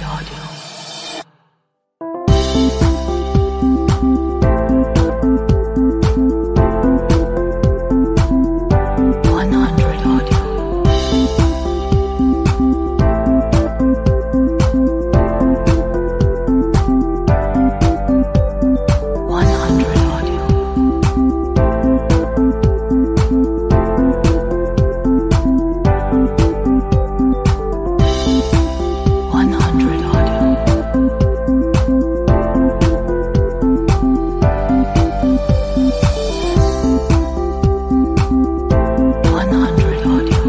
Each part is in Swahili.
Audio. 100 Audio. 100 Audio. 100 Audio. 100 Audio.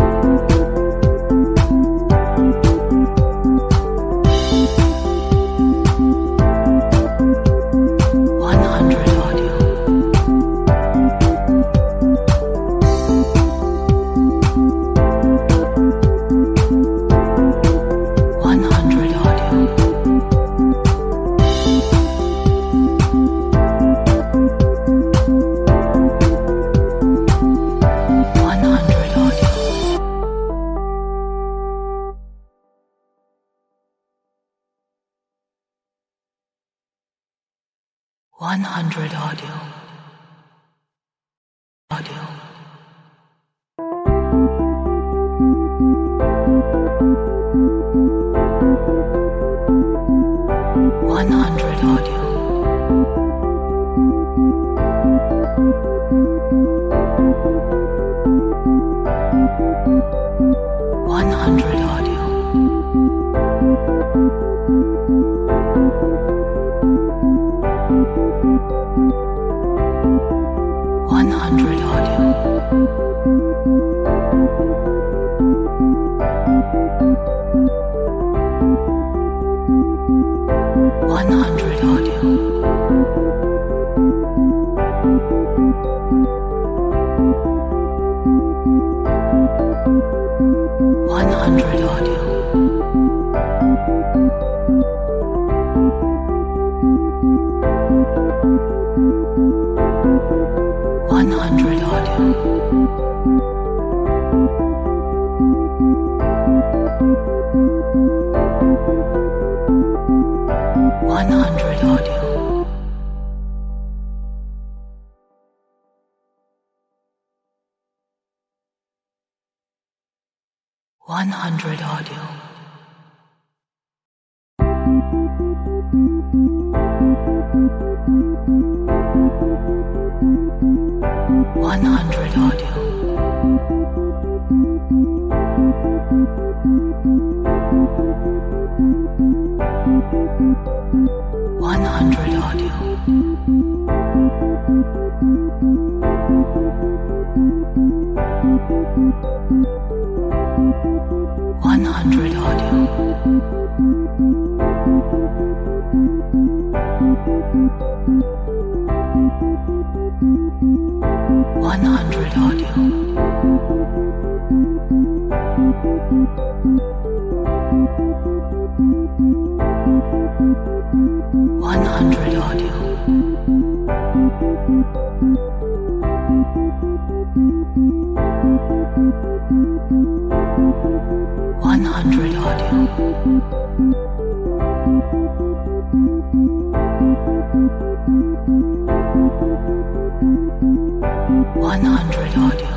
100 Audio. 100 Audio. 100 Audio. 100 Audio. Audio. 100 Audio. 100 Audio. 100 Audio. 100 Audio. 100 Audio. 100 Audio. 100 Audio. 100 Audio. 100 Audio. 100 Audio. 100 Audio. 100 Audio. 100 Audio. 100 Audio. 100 Audio.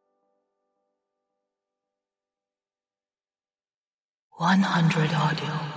100 Audio.